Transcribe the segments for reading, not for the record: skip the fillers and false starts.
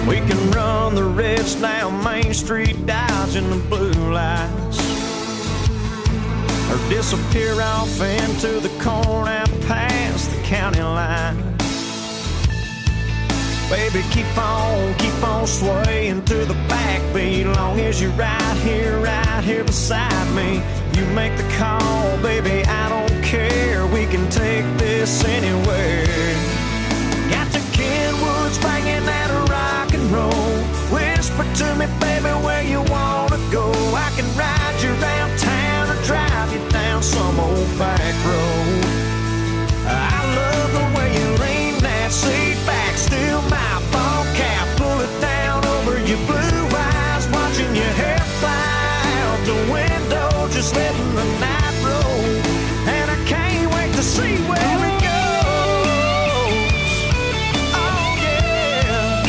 We can run the rest down Main Street, dodging the blue lights, or disappear off into the corn out past the county line. Baby, keep on swaying to the backbeat, long as you're right here beside me. You make the call, baby, I don't care. We can take this anywhere. Got the Kenwoods banging that rock and roll. Whisper to me, baby, where you wanna go. I can ride you around town or drive you down some old back road. I love the way you lean that seat back, still my ball cap, pull it down over your blue eyes, watching your hair fly out the window, just letting the night roll. And I can't wait to see where it goes. Oh yeah.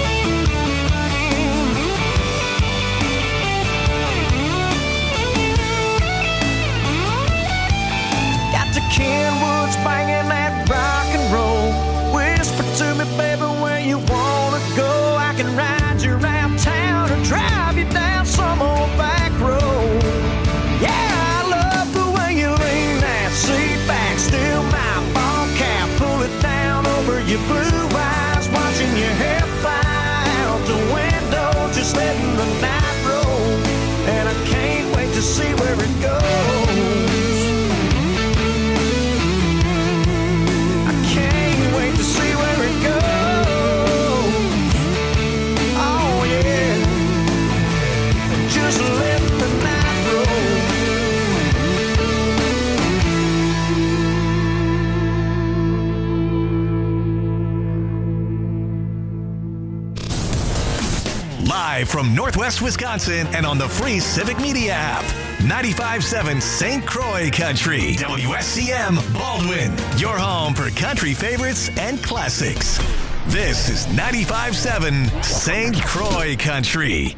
Got the Kenwoods banging that rock and roll. Whisper to me, baby, where you wanna go. I can ride you around town or drive you down some old back road. Yeah, I love the way you lean that seat back, still my ball cap, pull it down over your blue eyes, watching your hair fly out the window, just letting the night roll. And I can't wait to see where it goes. Live from Northwest Wisconsin and on the free Civic Media app. 95.7 St. Croix Country. WSCM Baldwin. Your home for country favorites and classics. This is 95.7 St. Croix Country.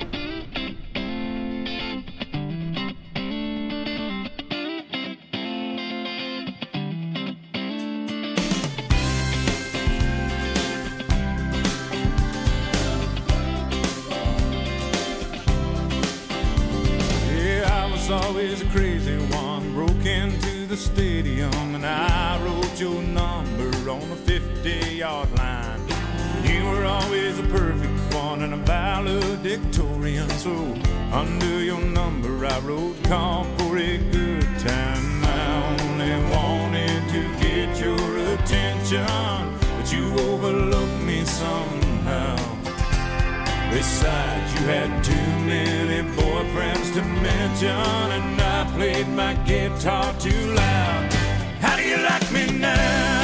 Always a crazy one, broke into the stadium and I wrote your number on the 50-yard line. You were always a perfect one and a valedictorian, so under your number I wrote call for a good time. I only wanted to get your attention, but you overlooked me somehow. Besides, you had too many boyfriends to mention, and I played my guitar too loud. How do you like me now?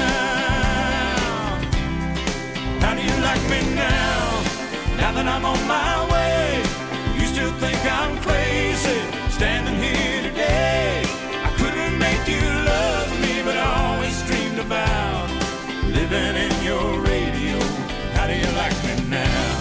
How do you like me now? Now that I'm on my way, you still think I'm crazy, standing here today. I couldn't make you love me, but I always dreamed about living in your radio. How do you like me now?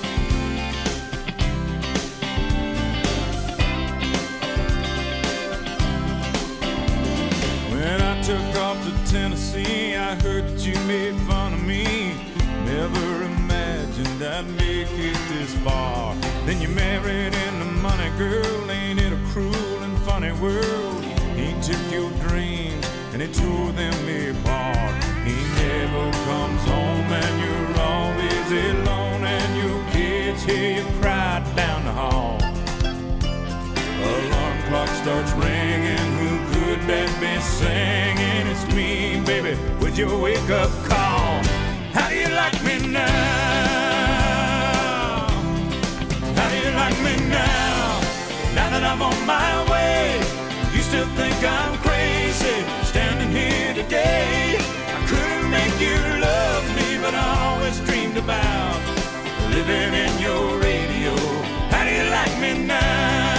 When I took off to Tennessee, I heard that you made fun of me. Never imagined I'd make it this far. Then you married into money, girl. Ain't it a cruel and funny world? He took your dreams and he tore them apart. He never comes home and you're always alone, and your kids hear you cry down the hall. Alarm clock starts ringing, who could that be singing? It's me, baby, with your wake-up call. How do you like me now? How do you like me now? Now that I'm on my way, you still think I'm crazy, standing here today. I couldn't make you love me, but I always dreamed about living in your radio. How do you like me now?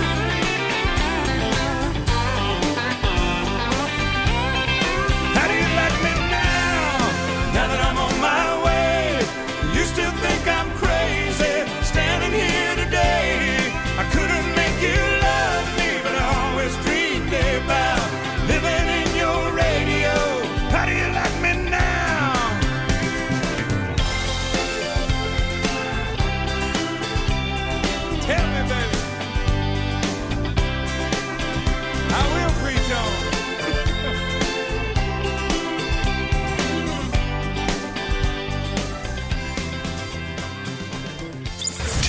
How do you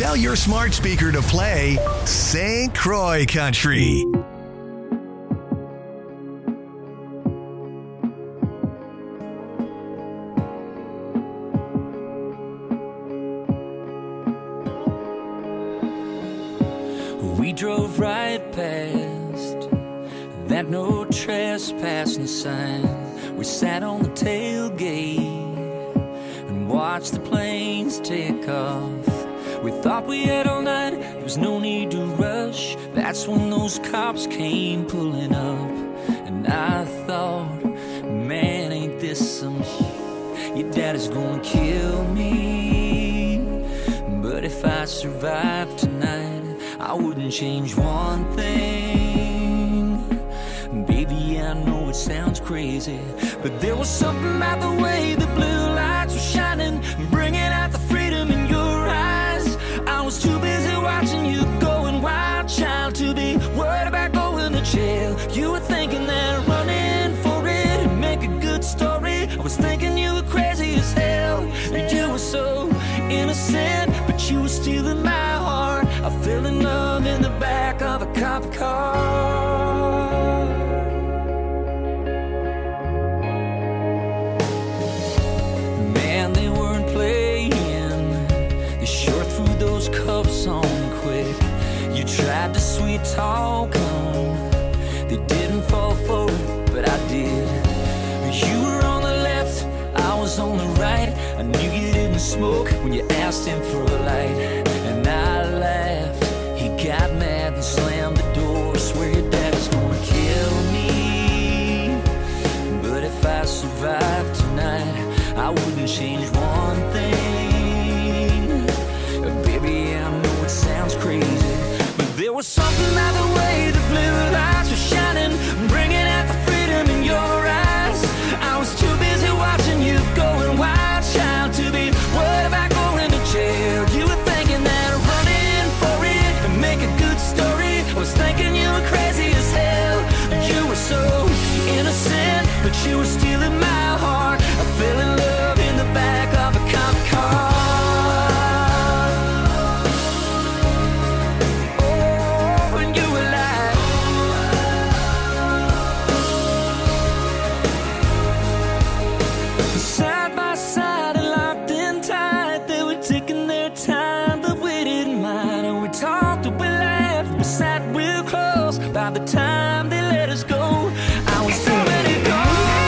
Tell your smart speaker to play St. Croix Country. We drove right past that no trespassing sign. We sat on the tailgate and watched the planes take off. We thought we had all night, there was no need to rush. That's when those cops came pulling up. And I thought, man, ain't this some shit? Your daddy's gonna kill me. But if I survive tonight, I wouldn't change one thing. Baby, I know it sounds crazy, but there was something about the way the blue lights were shining, bringing out the freedom in your eyes. I was too busy watching you going wild, child, to be worried about going to jail. You were thinking that running for it and make a good story. I was thinking you were crazy as hell. You were so innocent, but you were stealing my heart. I fell in love in the back of a cop car. Man, they weren't playing. They sure threw those cuffs on quick. You tried to sweet talk them. They didn't fall for it, but I did. You were on the left, I was on the right. I knew you didn't smoke when you asked him for a light. And I laughed, he got mad and slammed the door. Swear your dad's gonna kill me. But if I survive tonight, I wouldn't change one thing. Baby, I know it sounds crazy, but there was something about the way the blue lights were shining, bringing out the freedom in your eyes. I was too busy watching you going wild, child, to be worried about going to jail. You were thinking that running for it and make a good story. I was thinking you were crazy as hell. You were so innocent, but you were stealing my heart. I fell in love in the back of a cop car. Oh, and you were like, side by side and locked in tight. They were taking their time, but we didn't mind. And we talked and we laughed, we sat real close. By the time they let us go, I was already gone.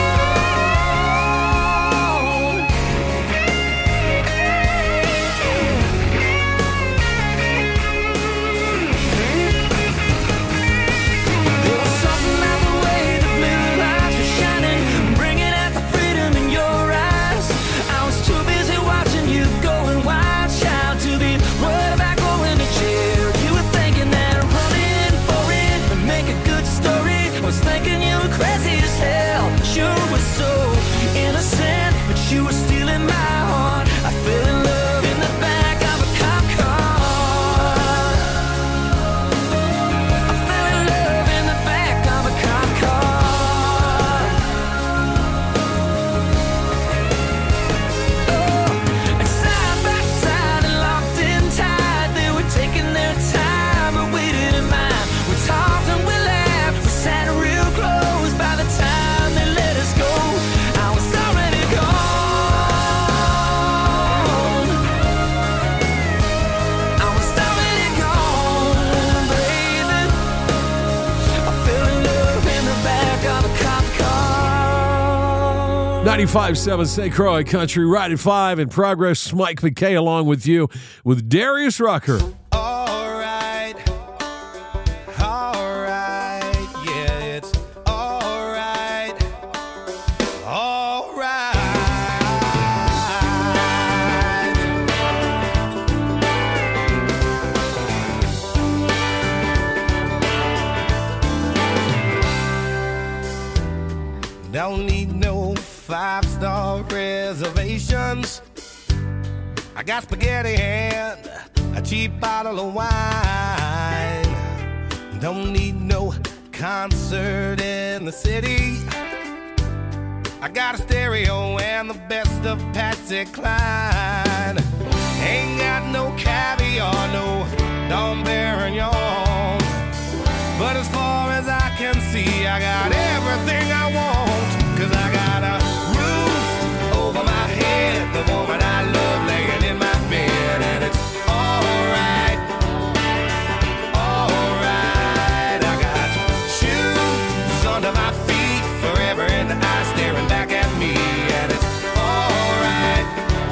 There was something about the way the blue lights were shining, bringing out the freedom in your eyes. I was too busy watching you going wild, child, to be worried about going to jail. You were thinking that running for it and make a good story. I was thinking you were crazy as hell. You were so innocent, but you were stealing my heart. I fell in love in the back of a cop car. I fell in love in the back of a cop car. Oh, and side by side and locked in tight. They were taking their time, but we didn't mind. We talked and we laughed, we sat real close. By the time they let us go, I was already gone. I was already gone, baby. I fell in love in the back of a cop car. 95.7 St. Croix Country, right at 5 in progress. Mike McKay along with you with Darius Rucker. All right, yeah, it's all right, all right. Don't need no 5-star reservations. I got spaghetti and a cheap bottle of wine. Don't need no concert in the city. I got a stereo and the best of Patsy Cline. Ain't got no caviar, no Dom Perignon. But as far as I can see, I got everything I want. 'Cause I got a roof over my head, the woman I love laying in my bed, and it's alright, alright. I got shoes under my feet, forever in the eye staring back at me, and it's alright,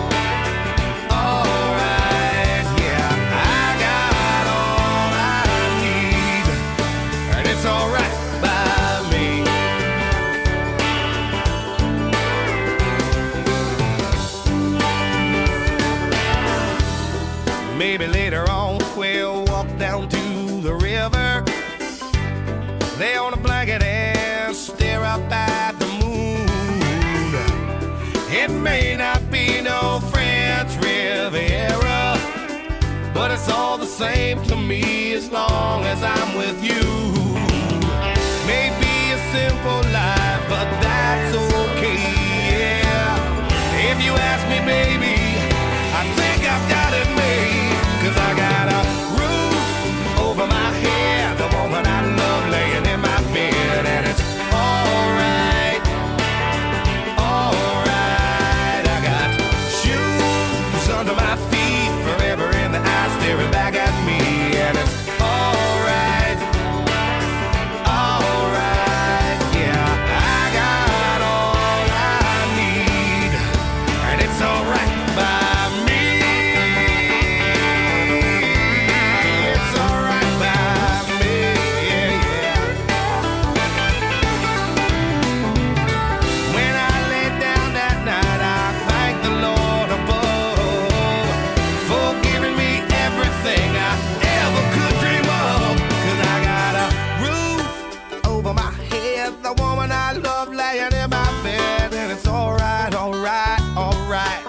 alright. Yeah, I got all I need, and it's alright by me. Maybe later on we'll walk down to the river, lay on a blanket and stare up at the moon. It may not be no French Riviera, but it's all the same to me as long as I'm with you. Maybe a simple life, but that's okay, yeah. If you ask me, baby, I think I've got it made. 'Cause I got a roof over my head, the woman I love laying in my bed, and it's alright, alright. I got shoes under my feet, forever in the eye staring back at me, and it's alright, alright. Yeah, I got all I need, and it's alright by me. It's alright by me, yeah, yeah. When I lay down that night, I thank the Lord above for giving me everything I ever could dream of. 'Cause I got a roof over my head, the woman I love laying in my bed, and it's alright, alright, alright,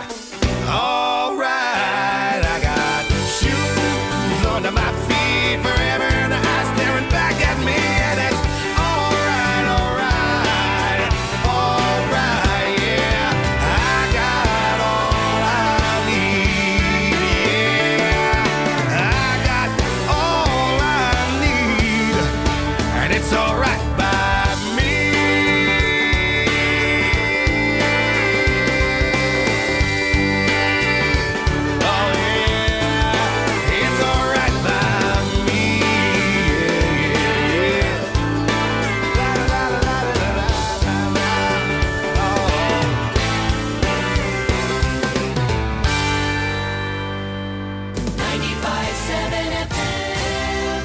alright. I got shoes under my feet, forever in the eye staring back at me, and it's alright, alright, alright, yeah. I got all I need, yeah. I got all I need, and it's alright by me. Oh yeah, it's alright by me, yeah, yeah, yeah. La la la la la la la la. Oh. 95.7 FM.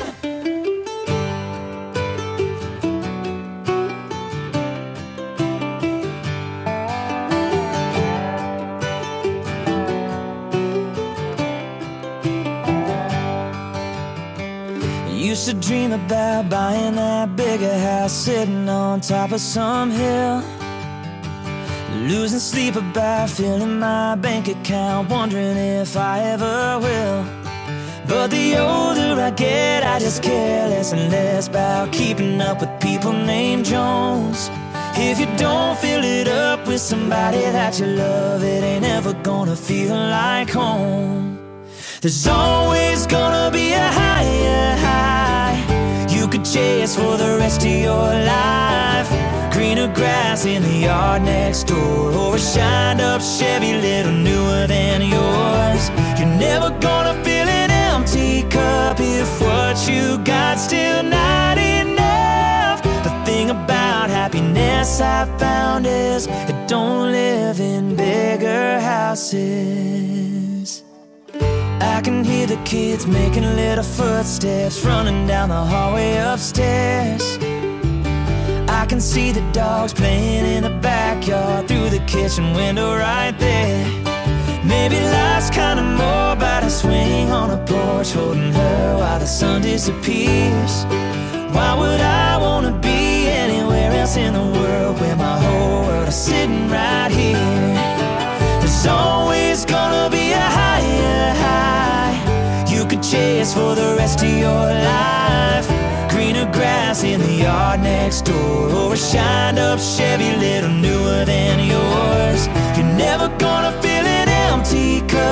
Used to dream about buying that bigger house, sitting on top of some hill, losing sleep about filling my bank account, wondering if I ever will. But the older I get, I just care less and less about keeping up with people named Jones. If you don't fill it up with somebody that you love, it ain't ever gonna feel like home. There's always gonna be a higher high you could chase for the rest of your life. Greener grass in the yard next door, or a shined up Chevy little newer than yours. You're never gonna fill an empty cup if what you got still not enough. The thing about happiness I found is it don't live in bigger houses. I can hear the kids making little footsteps running down the hallway upstairs. I can see the dogs playing in the backyard through the kitchen window right there. Maybe life's kinda more about a swing on a porch, holding her while the sun disappears. Why would I wanna be anywhere else in the world where my whole world is sitting right here? There's always gonna be a higher high you could chase for the rest of your life. Greener grass in the yard next door, or a shined up Chevy little newer than yours. You're never gonna fill an empty cup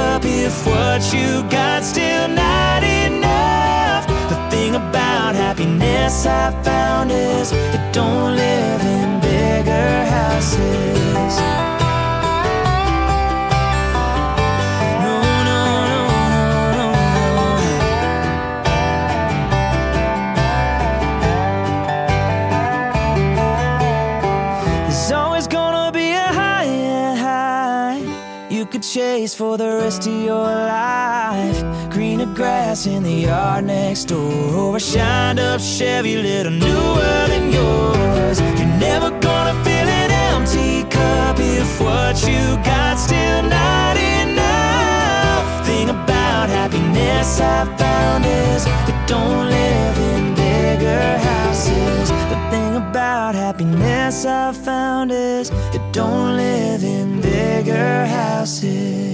if what you got still not enough. The thing about happiness I found is it don't live in bigger houses. No, no, no, no, no. There's always gonna be a high you could chase for the rest of your life. Greener grass in the yard next door, or a shined up Chevy little newer than yours. You're never gonna fill an empty cup if what you got still not enough. Thing about happiness I found is it don't live in bigger houses. The thing about happiness I found is it don't live in bigger houses.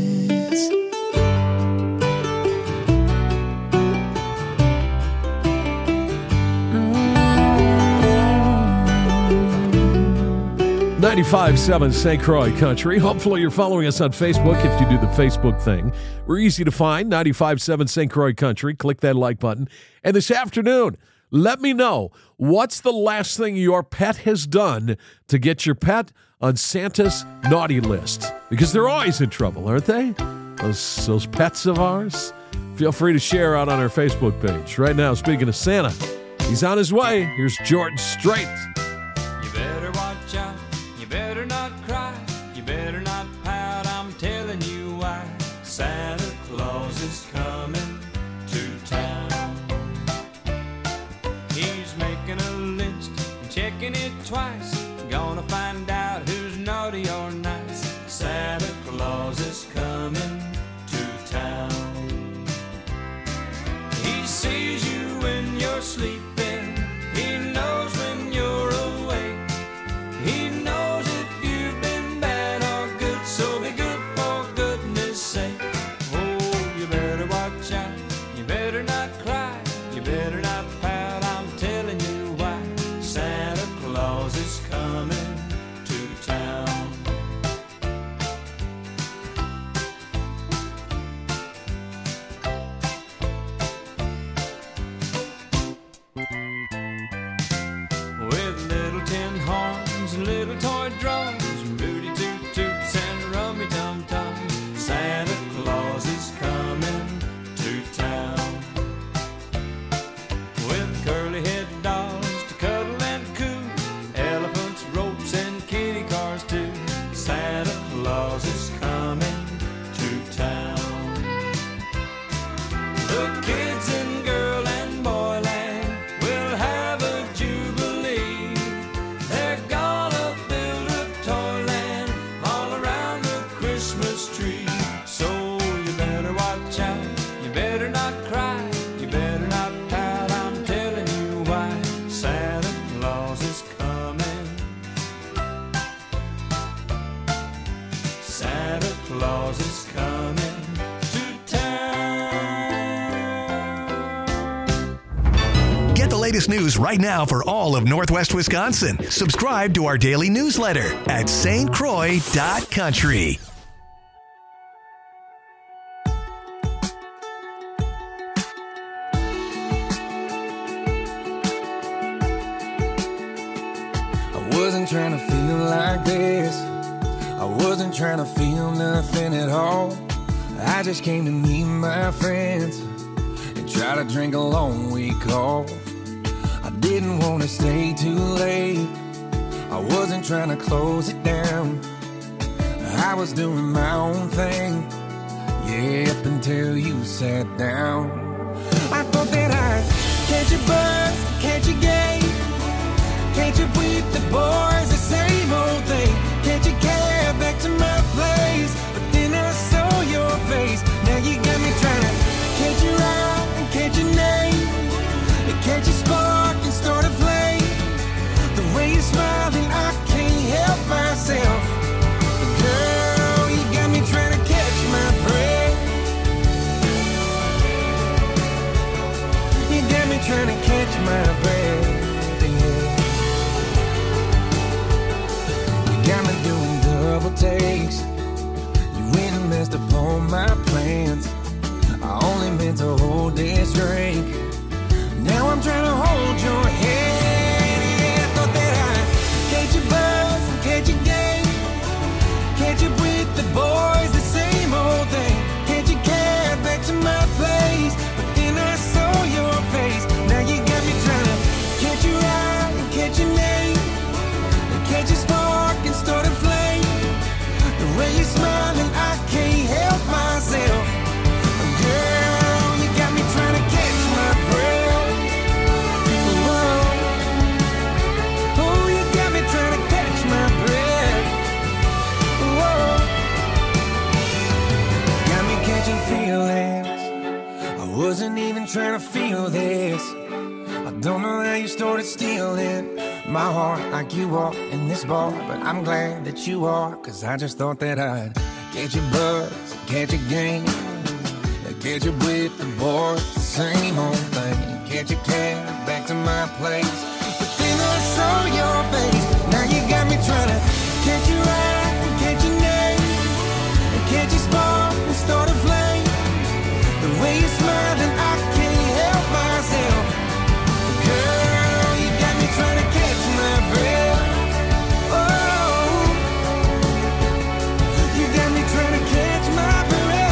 95.7 St. Croix Country. Hopefully you're following us on Facebook if you do the Facebook thing. We're easy to find, 95.7 St. Croix Country. Click that like button. And this afternoon, let me know, what's the last thing your pet has done to get your pet on Santa's naughty list? Because they're always in trouble, aren't they? Those pets of ours? Feel free to share out on our Facebook page. Right now, speaking of Santa, he's on his way. Here's George Strait. You better watch out. You better not cry, you better not pout, I'm telling you why. Santa Claus is coming to town. He's making a list and checking it twice. Gonna find out who's naughty or nice. Santa Claus is coming to town. He sees you when you're sleeping, he knows when you're awake. He knows if you've been bad or good, so be good for goodness sake. Oh, you better watch out, you better not cry, you better not pout, I'm telling you why. Santa Claus is coming to town. With little tin horns and little toy drums, booty toot toots and rummy tum tums, Santa Claus is coming to town. With curly head dolls to cuddle and coo, elephants, ropes and kitty cars too, Santa Claus is coming to town. The kids in girl and boy land will have a jubilee. They're gonna build a toyland all around the Christmas tree. So you better watch out, you better not cry, you better not pout, I'm telling you why. Santa Claus is coming. Santa Claus is coming to town. Get the latest news right now for all of Northwest Wisconsin. Subscribe to our daily newsletter at stcroix.country. I wasn't trying to feel like this. I wasn't trying to feel nothing at all. I just came to meet my friends and try to drink a long week off. I didn't want to stay too late. I wasn't trying to close it down. I was doing my own thing, yeah, up until you sat down. I thought that I'd catch a buzz, catch a game. Can't you beat the boys, the same old thing? Can't you cab back to my place? But then I saw your face. Now you got me trying to catch your eye and catch your name, and catch a spark and start a flame. The way you're smiling, I can't help myself. Girl, you got me trying to catch my breath. You got me trying to catch my breath. Got me doing double takes. You in messed up all my plans. I only meant to hold this drink. Now I'm trying to hold your hand. Yeah, I thought that I'd catch your buzz and catch your game. Catch up with the boys, the same old thing. Catch your cab back to my place. But then I saw your face. Now you got me trying to catch your eye and catch your name. And catch your spark and start a flame. The way you're smiling, I can't help myself. Girl, you got me trying to catch my breath. Whoa. Oh, you got me trying to catch my breath. Whoa. Got me catching feelings. I wasn't even trying to feel this. I don't know how you started stealing my heart like you are in this bar. But I'm glad that you are, cause I just thought that I'd catch your buzz, catch your game. Catch up with the boys, the same old thing. Catch a cab back to my place. But then I saw your face. Now you got me trying to catch your eye and catch your name. And catch your spark and start a flame. The way you're smiling, I can't help myself. Girl, you got me trying to catch my breath. Oh, you got me trying to catch my breath.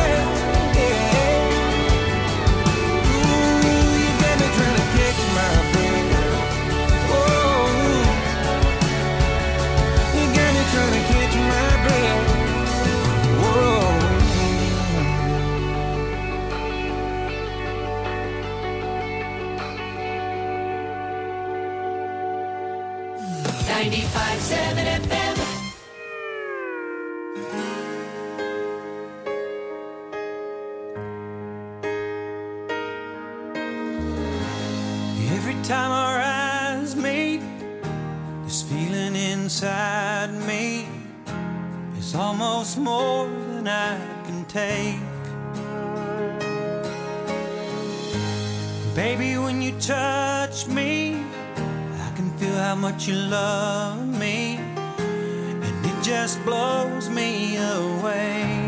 Every time our eyes meet, this feeling inside me is almost more than I can take. Baby, when you touch me, I can feel how much you love me, and it just blows me away.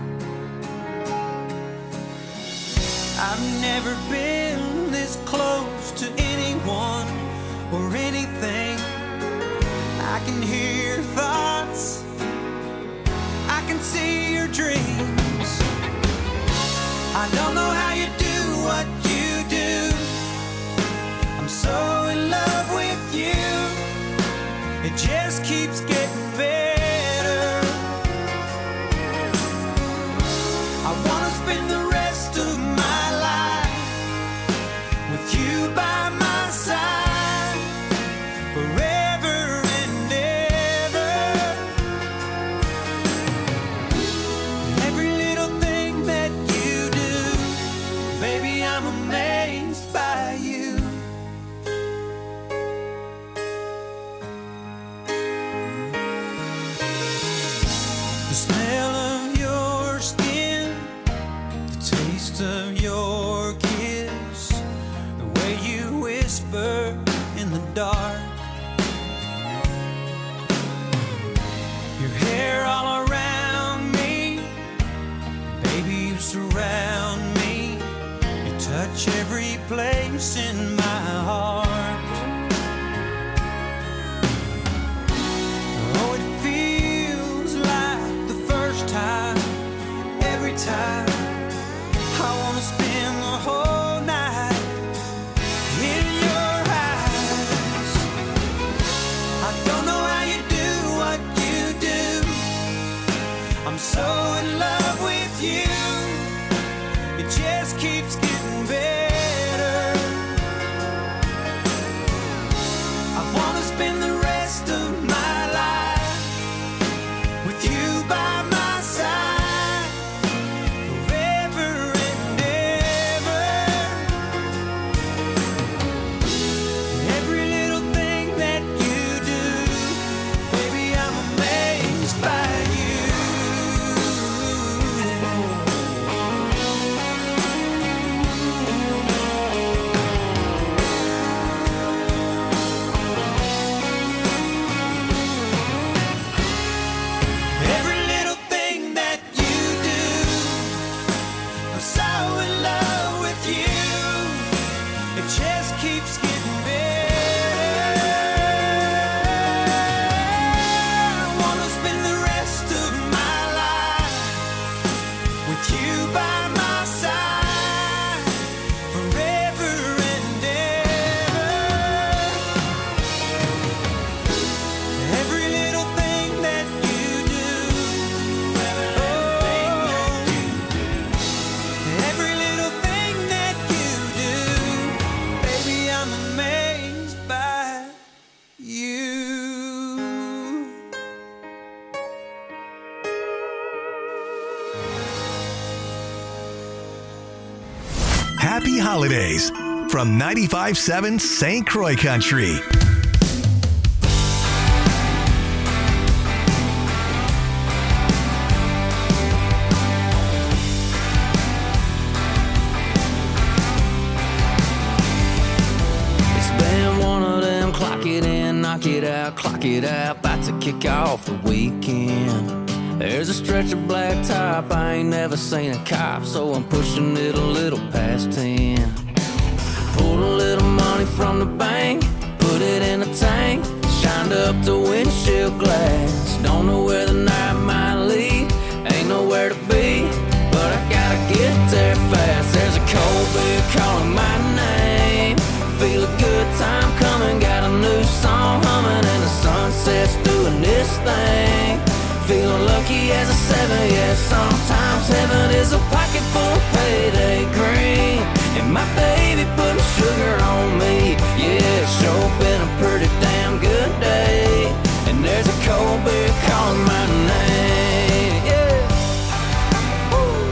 I've never been this close to anyone or anything. I can hear your thoughts, I can see your dreams. I don't know how you do what you do. I'm so in love with you. It just keeps getting better. I wanna spend the rest of my life with you by my side, forever and ever. Every little thing that you do, baby, I'm amazed by you. The smell of your skin, the taste of your kiss, the way you whisper in the dark, your hair all around me, baby, you surround me, you touch every place in my heart. Oh, it feels like the first time, every time. I wanna spend the whole night in your eyes. I don't know how you do what you do. I'm so in love with you. It just keeps getting better. it just keeps getting better. I wanna spend the rest of my life with you by my side forever and ever. Every little thing that you do, every little thing that you do, baby, I'm amazed by you. Happy holidays from 95.7 St. Croix Country. It's been one of them clock it in, knock it out, clock it out, about to kick off the weekend. There's a stretch of black top, I ain't never seen a cop, so I'm pushing it a little past 10. Pulled a little money from the bank, put it in a tank, shined up the windshield glass. Don't know where the night might lead, ain't nowhere to be, but I gotta get there fast. There's a cold beer calling my name, feel a good time coming, got a new song humming, and the sunset's doing this thing. Feeling lucky as a 7, yeah, sometimes heaven is a pocket full of payday green, and my baby putting sugar on me, yeah, it's sure been a pretty damn good day, and there's a cold beer calling my name, yeah. Woo.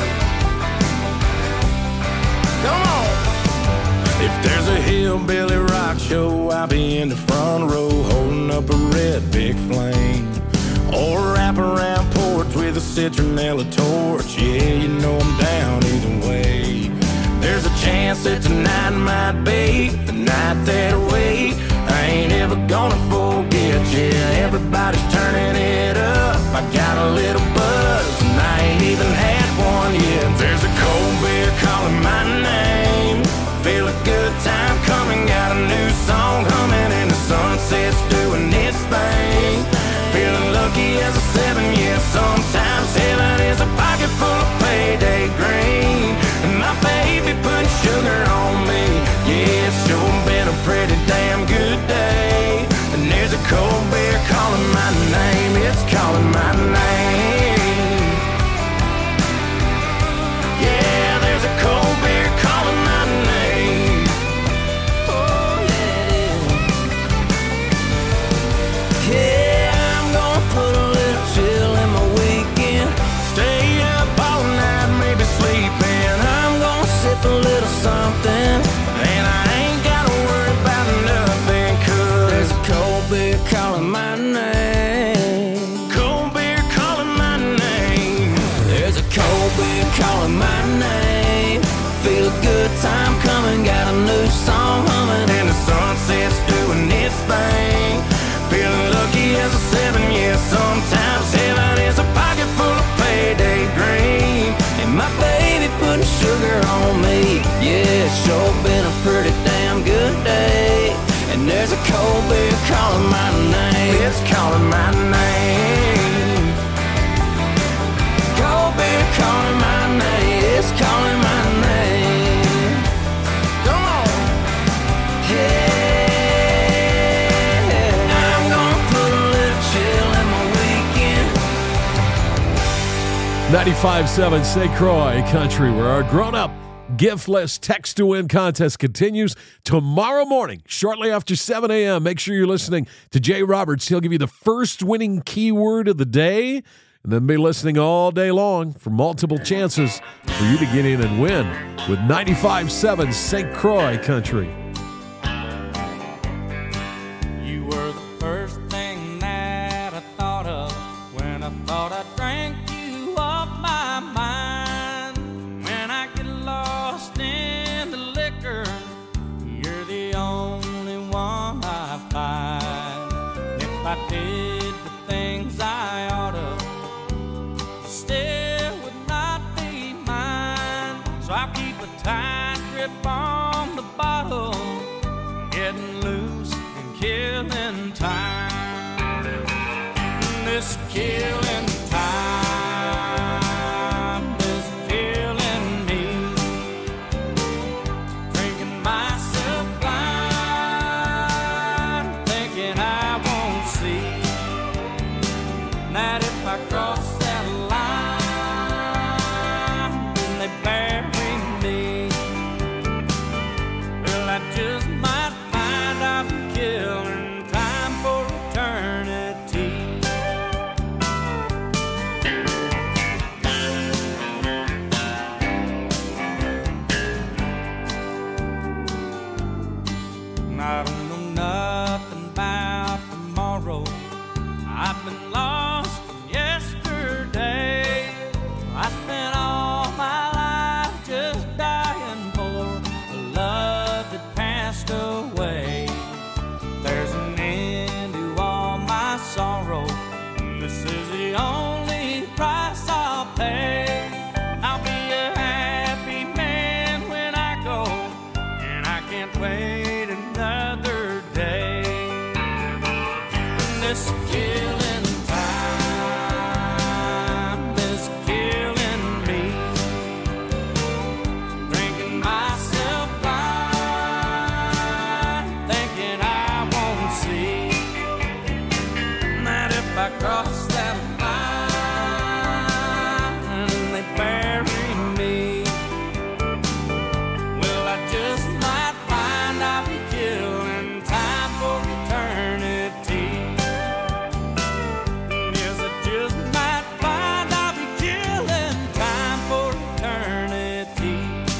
Come on. If there's a hillbilly rock show, I'll be in the front row holding up a red big flame. Or wrap around porch with a citronella torch. Yeah, you know I'm down either way. There's a chance that tonight might be the night that I wait. I ain't ever gonna forget, yeah, everybody's turning it up. I got a little buzz and I ain't even had one yet. There's a cold beer calling my name, feel a good time coming, got a new song humming, and the sunset's doing its thing. Feeling lucky as a 7, yeah, sometimes heaven is a pocket full of payday green, and my baby putting sugar on me, yeah, it's sure been a pretty damn good day, and there's a cold beer calling my name, it's calling my name, yeah, there's a cold beer calling my name, oh yeah it is, yeah. Put a little chill in my weekend, stay up all night, maybe sleeping. I'm gonna sip a little something, and I ain't gotta worry about nothing, 'cause there's a cold beer calling my name. Cold beer calling my name. There's a cold beer calling my name. Feel a good time coming, got a new song humming, and the sunset's doing its thing. Feeling lucky as a 7, yeah, sometimes heaven is a pocket full of payday green, and my baby putting sugar on me, yeah, it's sure been a pretty damn good day, and there's a cold beer calling my name, it's calling my name, cold beer calling my name, it's calling my name, come on, yeah. 95.7 St. Croix Country, where our grown-up gift-less text-to-win contest continues tomorrow morning, shortly after 7 a.m. Make sure you're listening to Jay Roberts. He'll give you the first winning keyword of the day, and then be listening all day long for multiple chances for you to get in and win with 95.7 St. Croix Country. You were the first thing that I thought of when I thought I drank you off my mind. When I get lost in the liquor, you're the only one I find. If I did the things I ought to, still would not be mine. So I'll keep a tight grip on the bottle this killing time is killing me. Drinking myself blind, thinking I won't see that if I cross that line, then they bury me. Well, I just might find I'm killing time for eternity. I don't know nothing about tomorrow. I've been lost in yesterday. I spent all my life just dying for a love that passed away. There's an end to all my sorrow. This is the only price I'll pay. I'll be a happy man when I go, and I can't wait another day. This killing time is killing me. Drinking myself blind, thinking I won't see that if I cross that line, they bury me. Well, I just might find I'll be killing time for eternity. Yes, I just might find I'll be killing time for eternity.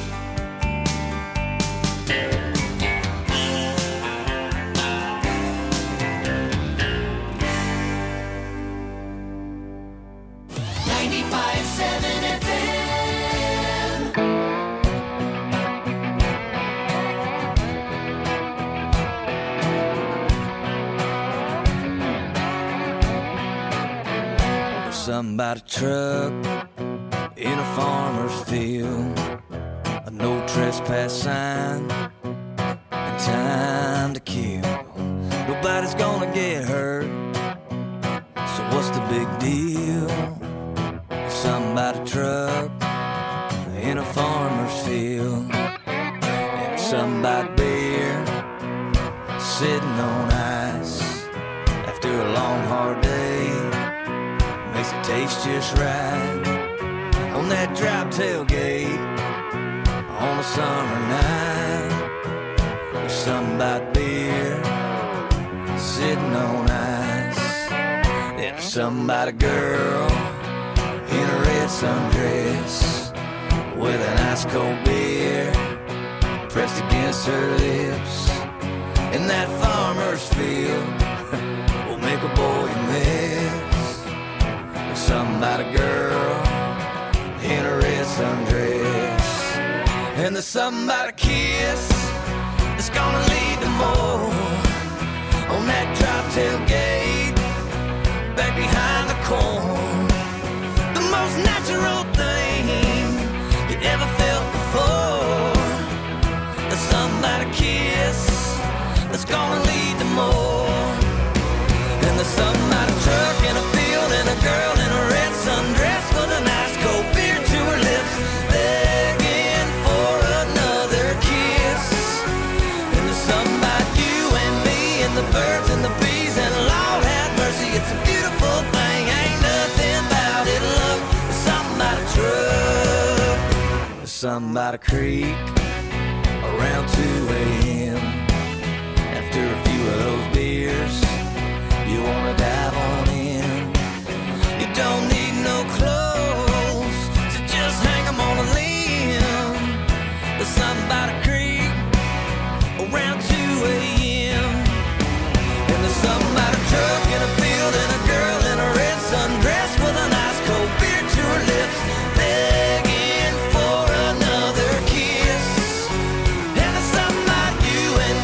95.7 FM. Something about a truck in a farmer's field, a no trespass sign, and time to kill. Nobody's gonna get hurt, so what's the big deal? Something about a truck in a farmer's field, and something about beer sitting on ice after a long hard day. Makes it taste just right on that drop tailgate on a summer night. There's something about beer sitting on ice. There's something about a girl in a red sundress with an ice cold beer pressed against her lips. In that farmer's field will make a boy miss. Something about a girl in a red sundress, and there's something about a kiss that's gonna lead to more on that drop tailgate back behind the corn. The most natural thing you ever felt before. There's something about a kiss that's gonna lead to more. And there's something about a truck in a field and a girl in a red sundress with a nice cold beer to her lips, begging for another kiss. And there's something about you and me and the birds and the bees, and Lord have mercy, it's a beautiful thing. Ain't nothing about it, love. There's something about a truck. There's something about a creek around 2 a.m. After a few of those beers, you wanna dive on in. You don't need no clothes, so just hang 'em on a limb. There's something about a creek around 2 a.m. And there's something about a truck in a field and a girl in a red sundress with a nice cold beer to her lips, begging for another kiss. And there's something about you and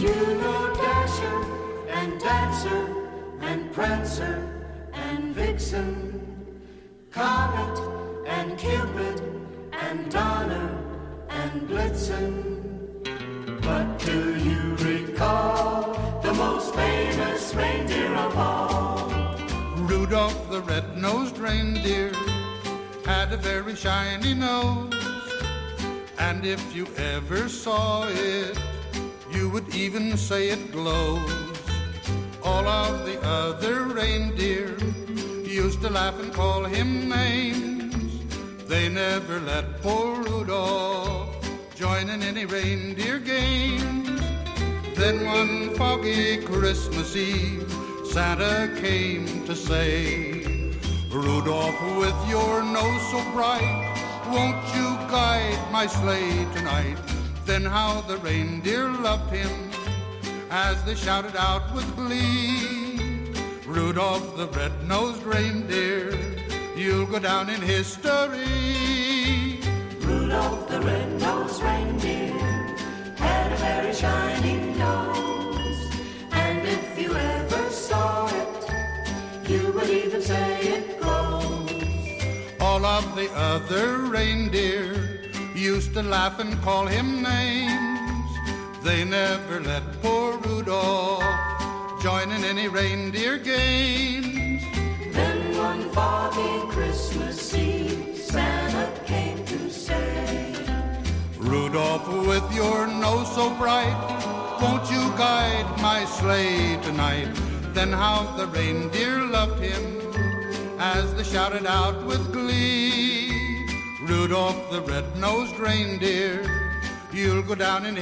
You know Dasher and Dancer and Prancer and Vixen, Comet and Cupid and Donner and Blitzen. But do you recall the most famous reindeer of all? Rudolph the red-nosed reindeer had a very shiny nose, and if you ever saw it, you would even say it glows. All of the other reindeer used to laugh and call him names. They never let poor Rudolph join in any reindeer games. Then one foggy Christmas Eve, Santa came to say, Rudolph, with your nose so bright, won't you guide my sleigh tonight? Then how the reindeer loved him as they shouted out with glee, Rudolph the red-nosed reindeer, you'll go down in history. Rudolph the red-nosed reindeer had a very shiny nose, and if you ever saw it, you would even say it glows. All of the other reindeer used to laugh and call him names. They never let poor Rudolph join in any reindeer games. Then one foggy Christmas Eve, Santa came to say, Rudolph, with your nose so bright, won't you guide my sleigh tonight? Then how the reindeer loved him as they shouted out with glee, Rudolph the red-nosed reindeer, you'll go down in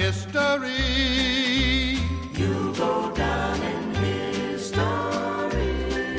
history. You'll go down in history.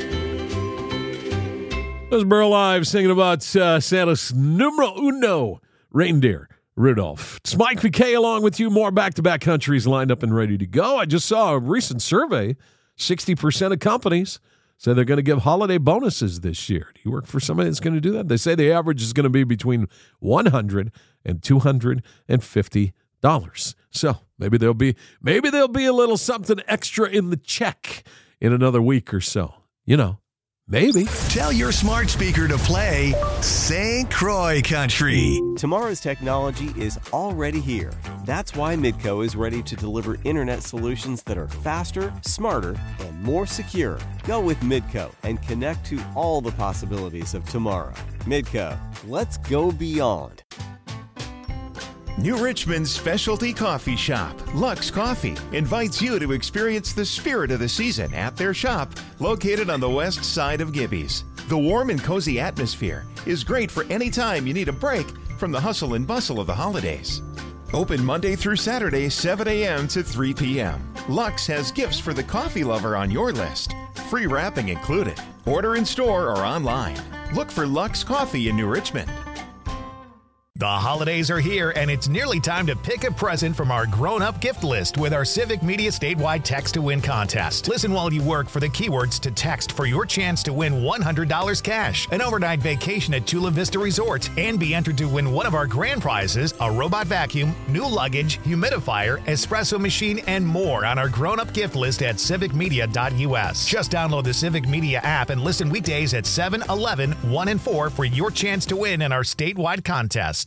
This is Burl Ives singing about Santa's numero uno reindeer, Rudolph. It's Mike McKay along with you. More back-to-back countries lined up and ready to go. I just saw a recent survey. 60% of companies say they're going to give holiday bonuses this year. Do you work for somebody that's going to do that? They say the average is going to be between $100 and $250. So maybe there'll be a little something extra in the check in another week or so. You know, maybe. Tell your smart speaker to play St. Croix Country. Tomorrow's technology is already here. That's why Midco is ready to deliver internet solutions that are faster, smarter, and more secure. Go with Midco and connect to all the possibilities of tomorrow. Midco, let's go beyond. New Richmond's specialty coffee shop, Lux Coffee, invites you to experience the spirit of the season at their shop located on the west side of Gibby's. The warm and cozy atmosphere is great for any time you need a break from the hustle and bustle of the holidays. Open Monday through Saturday, 7 a.m. to 3 p.m. Lux has gifts for the coffee lover on your list. Free wrapping included. Order in store or online. Look for Lux Coffee in New Richmond. The holidays are here, and it's nearly time to pick a present from our grown-up gift list with our Civic Media statewide Text to Win contest. Listen while you work for the keywords to text for your chance to win $100 cash, an overnight vacation at Chula Vista Resort, and be entered to win one of our grand prizes, a robot vacuum, new luggage, humidifier, espresso machine, and more on our grown-up gift list at civicmedia.us. Just download the Civic Media app and listen weekdays at 7, 11, 1, and 4 for your chance to win in our statewide contest.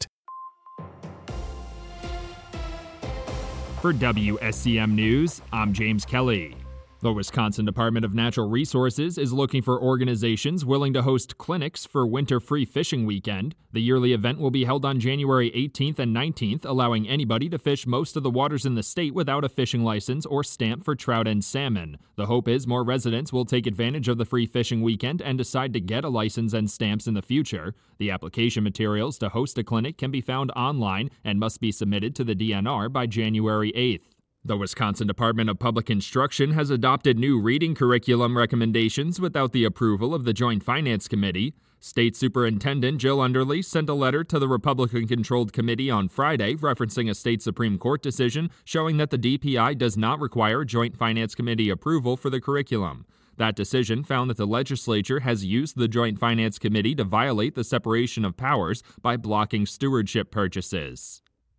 For WSCM News, I'm James Kelly. The Wisconsin Department of Natural Resources is looking for organizations willing to host clinics for Winter Free Fishing Weekend. The yearly event will be held on January 18th and 19th, allowing anybody to fish most of the waters in the state without a fishing license or stamp for trout and salmon. The hope is more residents will take advantage of the free fishing weekend and decide to get a license and stamps in the future. The application materials to host a clinic can be found online and must be submitted to the DNR by January 8th. The Wisconsin Department of Public Instruction has adopted new reading curriculum recommendations without the approval of the Joint Finance Committee. State Superintendent Jill Underly sent a letter to the Republican-controlled committee on Friday referencing a state Supreme Court decision showing that the DPI does not require Joint Finance Committee approval for the curriculum. That decision found that the legislature has used the Joint Finance Committee to violate the separation of powers by blocking stewardship purchases.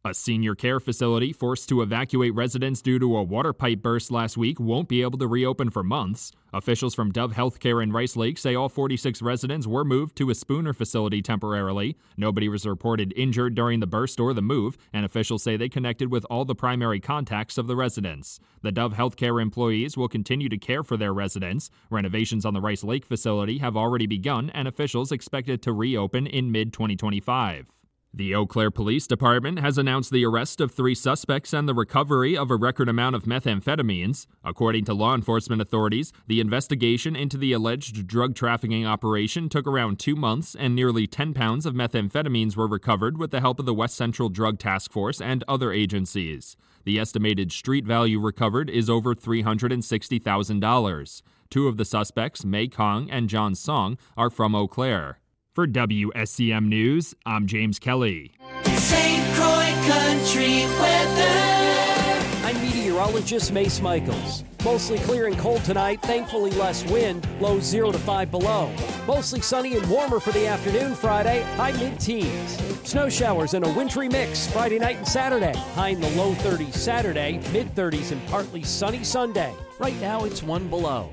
A senior care facility forced to evacuate residents due to a water pipe burst last week won't be able to reopen for months. Officials from Dove Healthcare in Rice Lake say all 46 residents were moved to a Spooner facility temporarily. Nobody was reported injured during the burst or the move, and officials say they connected with all the primary contacts of the residents. The Dove Healthcare employees will continue to care for their residents. Renovations on the Rice Lake facility have already begun, and officials expect it to reopen in mid-2025. The Eau Claire Police Department has announced the arrest of 3 suspects and the recovery of a record amount of methamphetamines. According to law enforcement authorities, the investigation into the alleged drug trafficking operation took around 2 months, and nearly 10 pounds of methamphetamines were recovered with the help of the West Central Drug Task Force and other agencies. The estimated street value recovered is over $360,000. 2 of the suspects, May Kong and John Song, are from Eau Claire. For WSCM News, I'm James Kelly. St. Croix Country weather. I'm meteorologist Mace Michaels. Mostly clear and cold tonight, thankfully less wind, lows 0 to 5 below. Mostly sunny and warmer for the afternoon Friday, high mid-teens. Snow showers and a wintry mix Friday night and Saturday. High in the low 30s Saturday, mid-30s and partly sunny Sunday. Right now it's 1 below.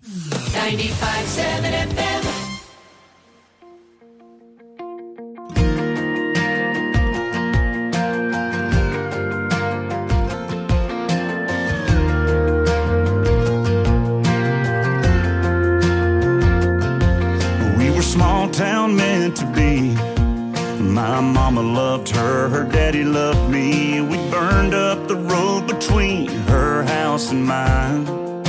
95.7 FM. Small town meant to be. My mama loved her, her daddy loved me. We burned up the road between her house and mine.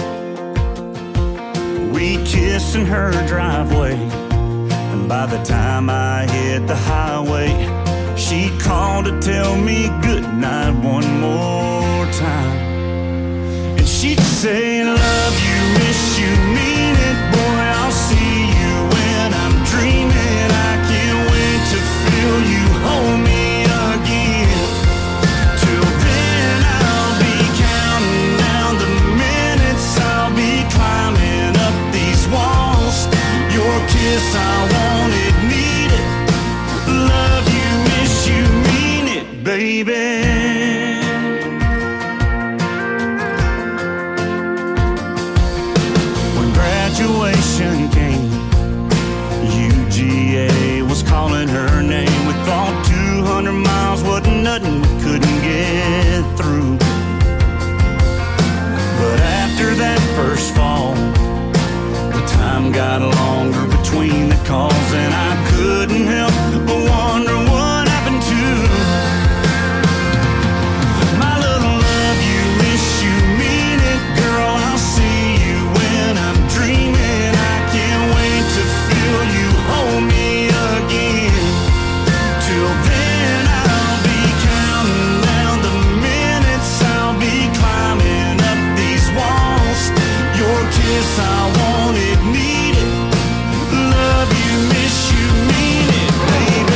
We kissed in her driveway, and by the time I hit the highway, she called to tell me goodnight one more time. And she'd say, love you, miss you, mean it, boy, I'll see you when I'm dreaming. I can't wait to feel you hold me again. Till then I'll be counting down the minutes. I'll be climbing up these walls. Your kiss, I want it, need it. Love you, miss you, mean it, baby. Graduation came, UGA was calling her name. We thought 200 miles wasn't nothing, we couldn't get through. But after that first fall, the time got longer between the calls, and I couldn't help but wonder what happened to my little love you, miss you, mean it, girl, I'll see you when I'm dreaming. I can't wait to feel you hold me again. Till then I'll be counting down the minutes. I'll be climbing up these walls. Your kiss, I want it, need it. Love you, miss you, mean it, baby.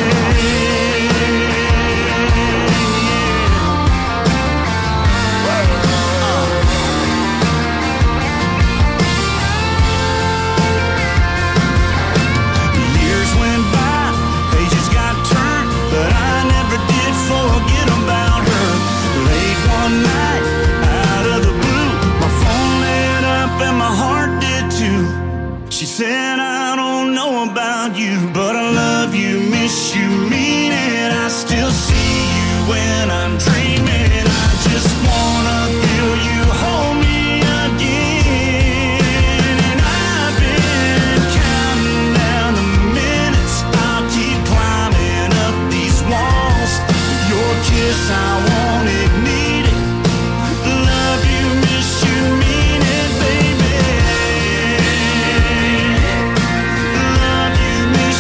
Years went by, pages got turned, but I never did forget about her. Late one night, out of the blue, my phone lit up and my heart did too. She said, I don't know about you, but I love you, miss you, mean it. I still see you when I'm dreaming. I just wanna feel you hold me again. And I've been counting down the minutes. I'll keep climbing up these walls. Your kiss, I want it, need it. Love you, miss you, mean it, baby. Love you, miss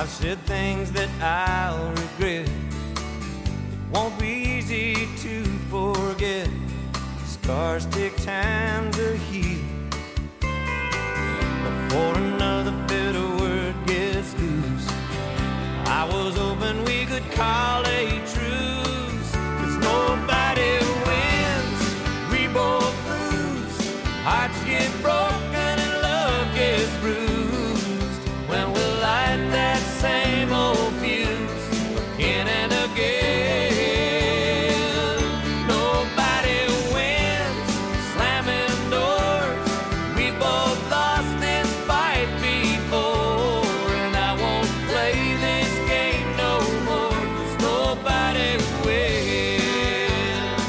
I've said things that I'll regret. It won't be easy to forget. Scars take time to heal before another bitter word gets loose. I was hoping we could call a truce, 'cause nobody wins, we both lose. Hearts get broken and love gets bruised when we light that same old fuse again and again. Nobody wins, slamming doors. We both lost this fight before, and I won't play this game no more, 'cause nobody wins.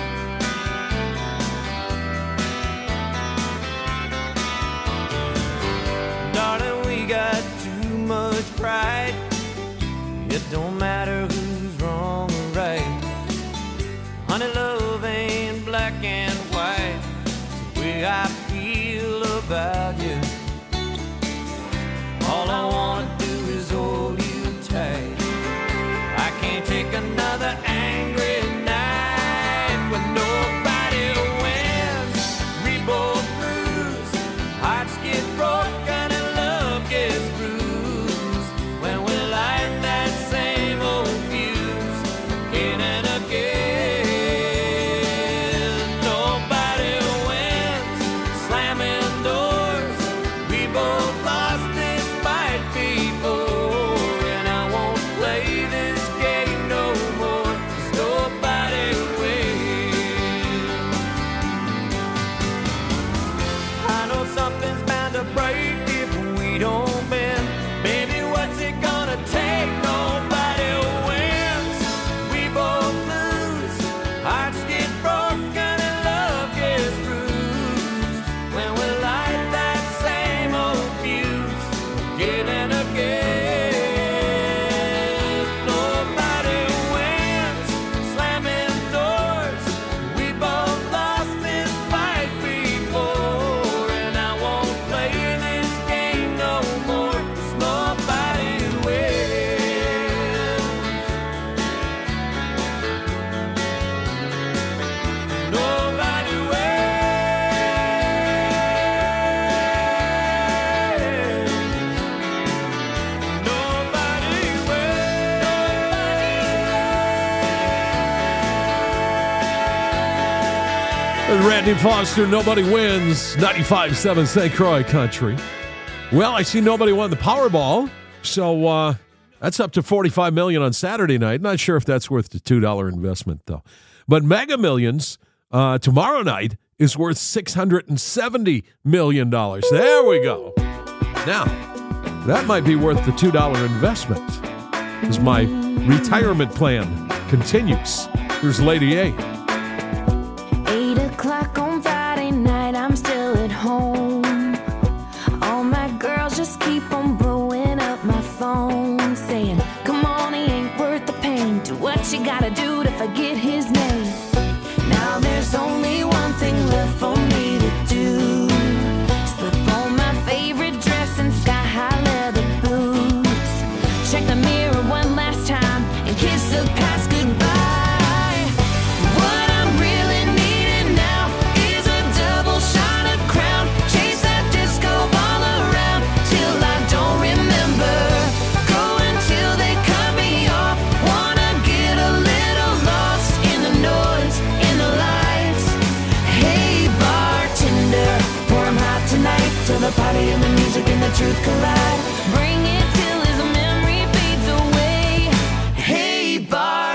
Darling, we got too much pride. It don't matter who's wrong or right. Honey, love ain't black and white. It's the way I feel about you. All I wanna do is hold you tight. I can't take another angry night when nobody wins. We both lose. Hearts get broken and love gets bruised when we light that same old fuse again and again. Nobody wins, slamming doors. We both lost this fight before, and I won't play this game no more, 'cause nobody wins. I know something's bound to break if we don't bend. Baby, what's it gonna take? Nobody wins. We both lose. Hearts get broken and love gets bruised when we light that same old fuse again and again. Nobody wins, slamming doors. We both lost this fight before, and I won't play this game no more, 'cause nobody wins. Nobody wins. Nobody With Randy Foster, Nobody Wins, 95.7 St. Croix Country. Well, I see nobody won the Powerball, so that's up to $45 million on Saturday night. Not sure if that's worth the $2 investment, though. But Mega Millions tomorrow night is worth $670 million. There we go. Now, that might be worth the $2 investment as my retirement plan continues. Here's Lady A. 8 o'clock on Friday night, I'm still at home. All my girls just keep on blowing up my phone, saying, come on, he ain't worth the pain. Do what you gotta do to forget his name. Now there's only one thing left for me to do. Slip on my favorite dress and sky-high leather boots. Check the mirror one last time and kiss the past goodbye. What I'm really needing now is a double shot of Crown. Chase that disco ball around till I don't remember. Go until they cut me off. Wanna get a little lost in the noise, in the lights. Hey bartender, pour 'em hot tonight till the party and the music and the truth collide. Bring it till his memory fades away. Hey bartender.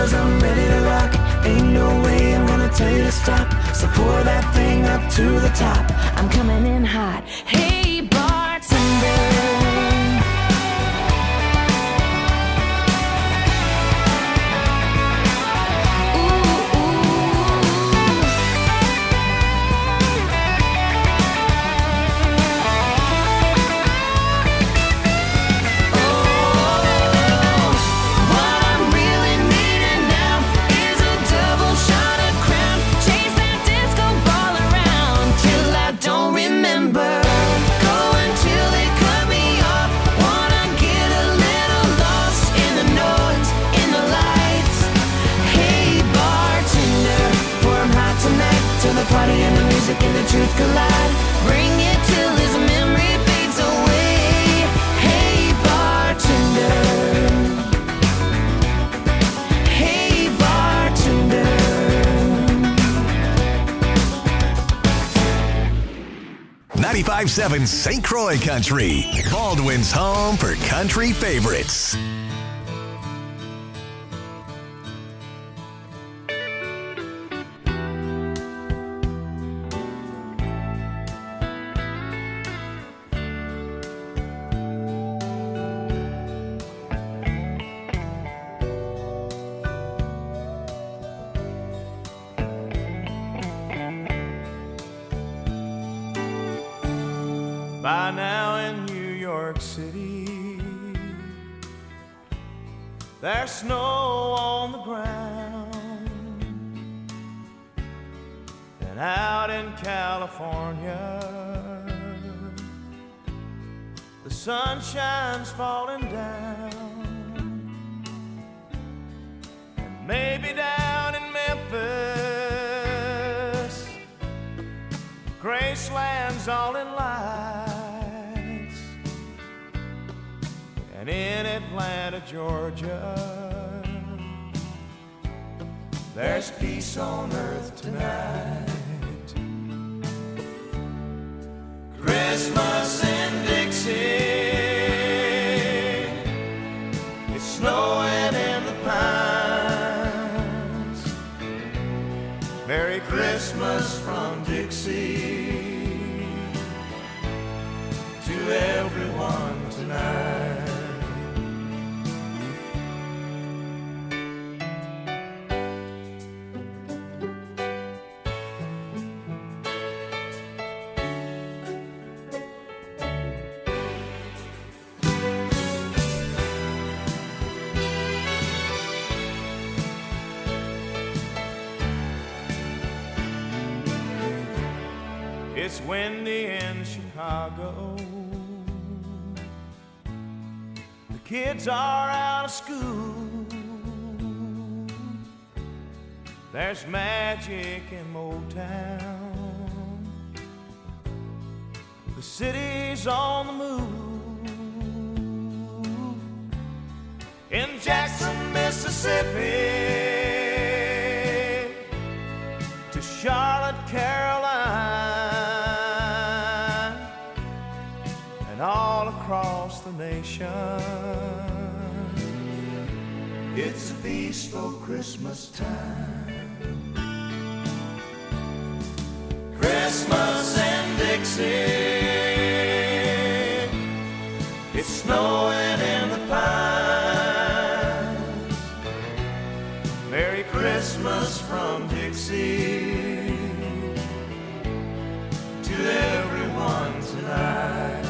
'cause I'm ready to rock. Ain't no way I'm gonna tell you to stop. So pour that thing up to the top. I'm coming in hot. Hey, bartender. Party and the music and the truth collide. Bring it till his memory fades away. Hey, bartender. Hey, bartender. 95.7 St. Croix Country, Baldwin's home for country favorites. By now in New York City, there's snow on the ground. And out in California, the sunshine's falling down. And maybe down in Memphis, Graceland's all in lights. And in Atlanta, Georgia, there's peace on earth tonight. Christmas in Dixie, it's snowing in the pines. Merry Christmas from Dixie to everyone tonight. It's windy in Chicago. The kids are out of school. There's magic in Motown. The city's on the move. In Jackson, Mississippi, to Charlotte, Carolina, and all across the nation, it's a peaceful Christmas time. Christmas in Dixie, it's snowing in the pines. Merry Christmas from Dixie to everyone tonight.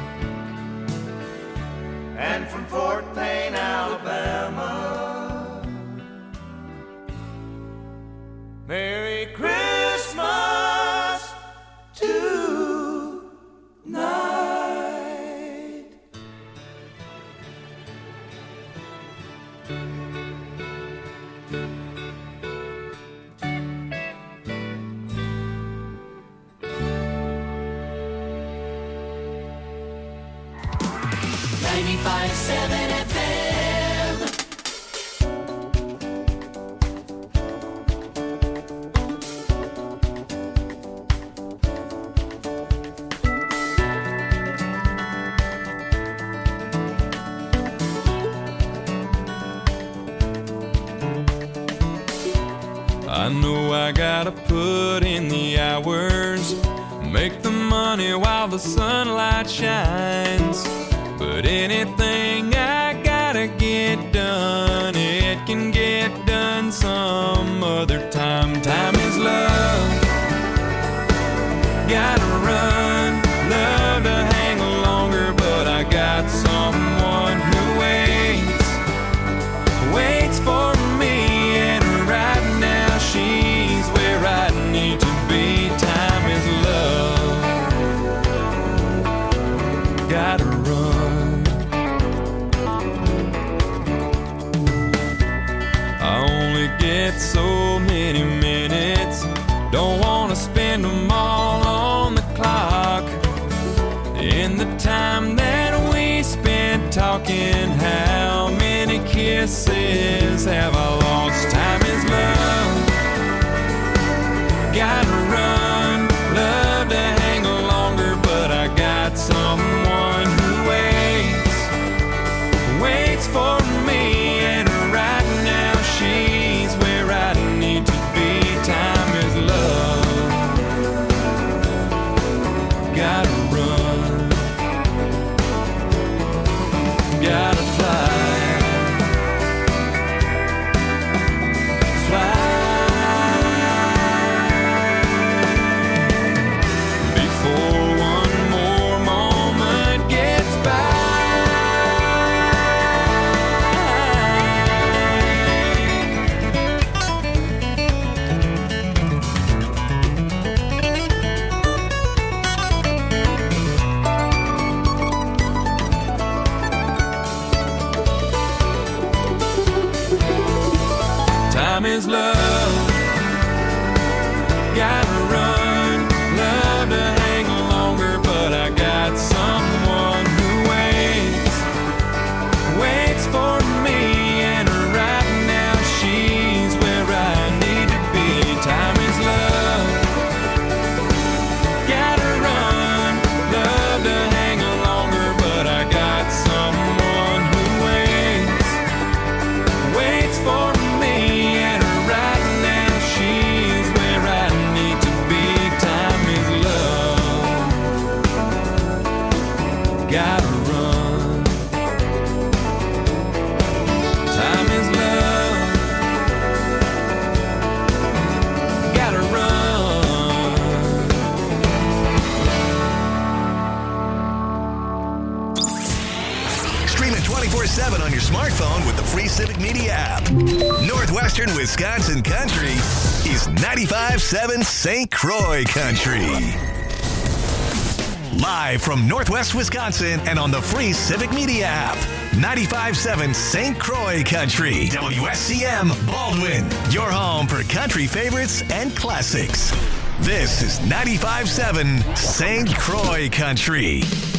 And from Fort Payne, Alabama, Merry Christmas tonight. I know I gotta put in the hours, make the money while the sunlight shines. But anything I gotta get done, it can get done some other time. Time is love, gotta run, love to hang longer, but I got someone who waits for me, and right now she's where I need to be. Time is love, gotta run. I only get so many minutes, don't wanna spend them all on the clock. In the time that we spent talking, how many kisses have I lost? Time is love, gotta run, love to hang longer, but I got someone who waits for me, and right now she's where I need to be. Time is love, gotta run, gotta fly. Time is love, gotta run, love to hang longer, but I got someone who waits for me, and right now she's where I need to be. Time is love, gotta run, love to hang longer, but I got someone who waits for me, and right now she's where I need to be. Time is love, gotta run. Time is love, gotta run. Stream it 24/7 on your smartphone with the free Civic Media app. Northwestern Wisconsin Country is 95.7 St. Croix Country. Live from Northwest Wisconsin and on the free Civic Media app. 95.7 St. Croix Country. WSCM Baldwin. Your home for country favorites and classics. This is 95.7 St. Croix Country.